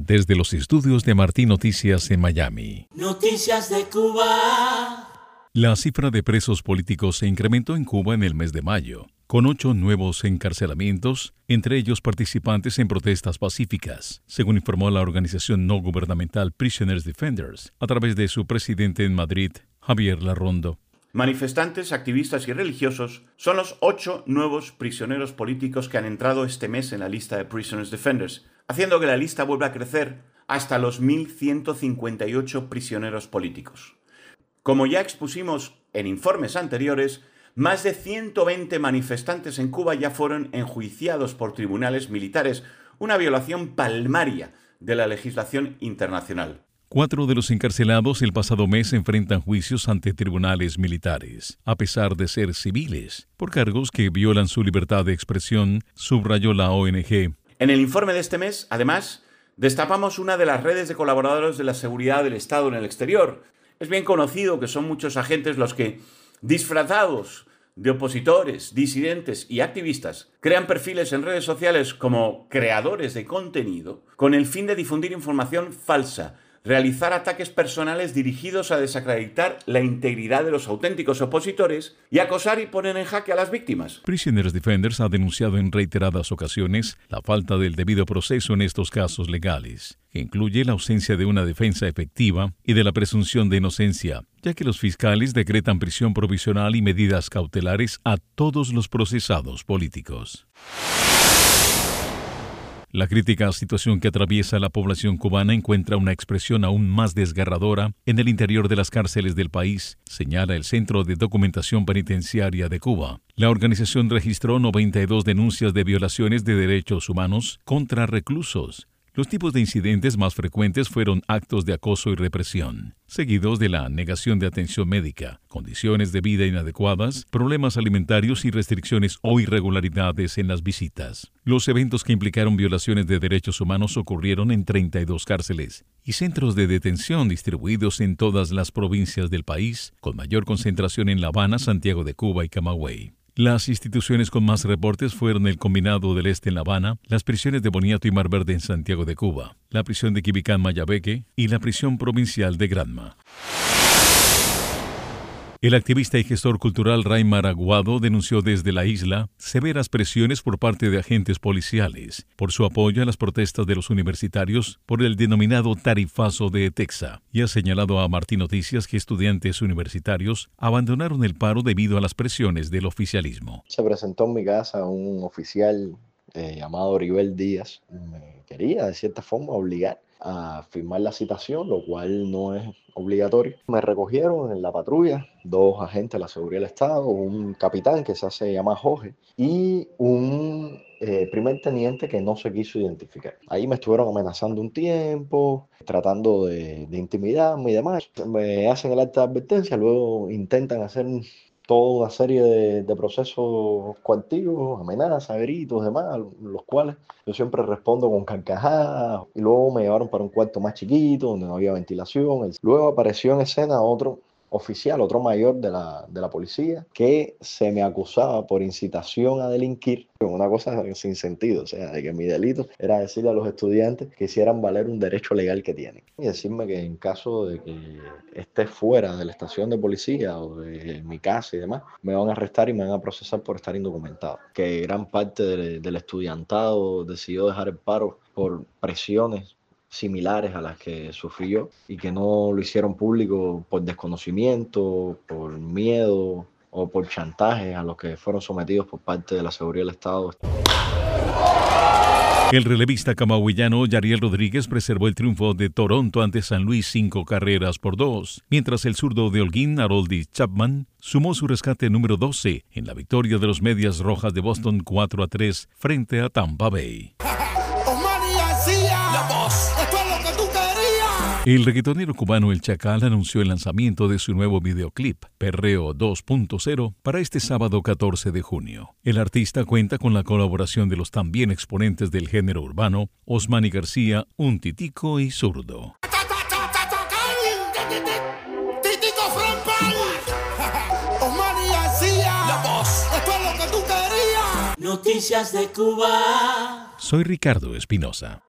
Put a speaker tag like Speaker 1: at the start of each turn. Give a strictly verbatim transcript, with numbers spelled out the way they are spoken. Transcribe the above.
Speaker 1: desde los estudios de Martín Noticias en Miami.
Speaker 2: Noticias de Cuba.
Speaker 1: La cifra de presos políticos se incrementó en Cuba en el mes de mayo, con ocho nuevos encarcelamientos, entre ellos participantes en protestas pacíficas, según informó la organización no gubernamental Prisoners Defenders, a través de su presidente en Madrid, Javier Larrondo.
Speaker 3: Manifestantes, activistas y religiosos son los ocho nuevos prisioneros políticos que han entrado este mes en la lista de Prisoners Defenders, haciendo que la lista vuelva a crecer hasta los mil ciento cincuenta y ocho prisioneros políticos. Como ya expusimos en informes anteriores, más de ciento veinte manifestantes en Cuba ya fueron enjuiciados por tribunales militares, una violación palmaria de la legislación internacional.
Speaker 1: Cuatro de los encarcelados el pasado mes enfrentan juicios ante tribunales militares, a pesar de ser civiles, por cargos que violan su libertad de expresión, subrayó la O N G.
Speaker 3: En el informe de este mes, además, destapamos una de las redes de colaboradores de la seguridad del Estado en el exterior. Es bien conocido que son muchos agentes los que, disfrazados de opositores, disidentes y activistas, crean perfiles en redes sociales como creadores de contenido con el fin de difundir información falsa, realizar ataques personales dirigidos a desacreditar la integridad de los auténticos opositores y acosar y poner en jaque a las víctimas.
Speaker 1: Prisoners Defenders ha denunciado en reiteradas ocasiones la falta del debido proceso en estos casos legales, que incluye la ausencia de una defensa efectiva y de la presunción de inocencia, ya que los fiscales decretan prisión provisional y medidas cautelares a todos los procesados políticos. La crítica situación que atraviesa la población cubana encuentra una expresión aún más desgarradora en el interior de las cárceles del país, señala el Centro de Documentación Penitenciaria de Cuba. La organización registró noventa y dos denuncias de violaciones de derechos humanos contra reclusos. Los tipos de incidentes más frecuentes fueron actos de acoso y represión, seguidos de la negación de atención médica, condiciones de vida inadecuadas, problemas alimentarios y restricciones o irregularidades en las visitas. Los eventos que implicaron violaciones de derechos humanos ocurrieron en treinta y dos cárceles y centros de detención distribuidos en todas las provincias del país, con mayor concentración en La Habana, Santiago de Cuba y Camagüey. Las instituciones con más reportes fueron el Combinado del Este en La Habana, las prisiones de Boniato y Mar Verde en Santiago de Cuba, la prisión de Quibicán Mayabeque y la prisión provincial de Granma. El activista y gestor cultural Raymar Aguado denunció desde la isla severas presiones por parte de agentes policiales por su apoyo a las protestas de los universitarios por el denominado tarifazo de Etexa y ha señalado a Martín Noticias que estudiantes universitarios abandonaron el paro debido a las presiones del oficialismo.
Speaker 4: Se presentó en mi casa un oficial eh, llamado Oribel Díaz. Me quería de cierta forma obligar a firmar la citación, lo cual no es obligatorio. Me recogieron en la patrulla dos agentes de la seguridad del Estado, un capitán que se hace llamar Jorge y un eh, primer teniente que no se quiso identificar. Ahí me estuvieron amenazando un tiempo, tratando de, de intimidarme y demás. Me hacen el acta de advertencia, luego intentan hacer toda una serie de, de procesos coactivos, amenazas, gritos, demás, los cuales yo siempre respondo con carcajadas, y luego me llevaron para un cuarto más chiquito, donde no había ventilación. Luego apareció en escena otro oficial, otro mayor de la, de la policía, que se me acusaba por incitación a delinquir, una cosa sin sentido, o sea, de que mi delito era decirle a los estudiantes que hicieran valer un derecho legal que tienen. Y decirme que en caso de que esté fuera de la estación de policía o de mi casa y demás, me van a arrestar y me van a procesar por estar indocumentado. Que gran parte del, del estudiantado decidió dejar el paro por presiones similares a las que sufrí yo y que no lo hicieron público por desconocimiento, por miedo o por chantajes a los que fueron sometidos por parte de la seguridad del Estado.
Speaker 1: El relevista camagüeyano Yariel Rodríguez preservó el triunfo de Toronto ante San Luis cinco carreras por dos, mientras el zurdo de Holguín, Haroldis Chapman, sumó su rescate número doce en la victoria de los Medias Rojas de Boston cuatro a tres frente a Tampa Bay. El reggaetonero cubano El Chacal anunció el lanzamiento de su nuevo videoclip, Perreo dos punto cero, para este sábado catorce de junio. El artista cuenta con la colaboración de los también exponentes del género urbano, Osmani García, Un Titico y Zurdo.
Speaker 2: Noticias de Cuba.
Speaker 1: Soy Ricardo Espinosa.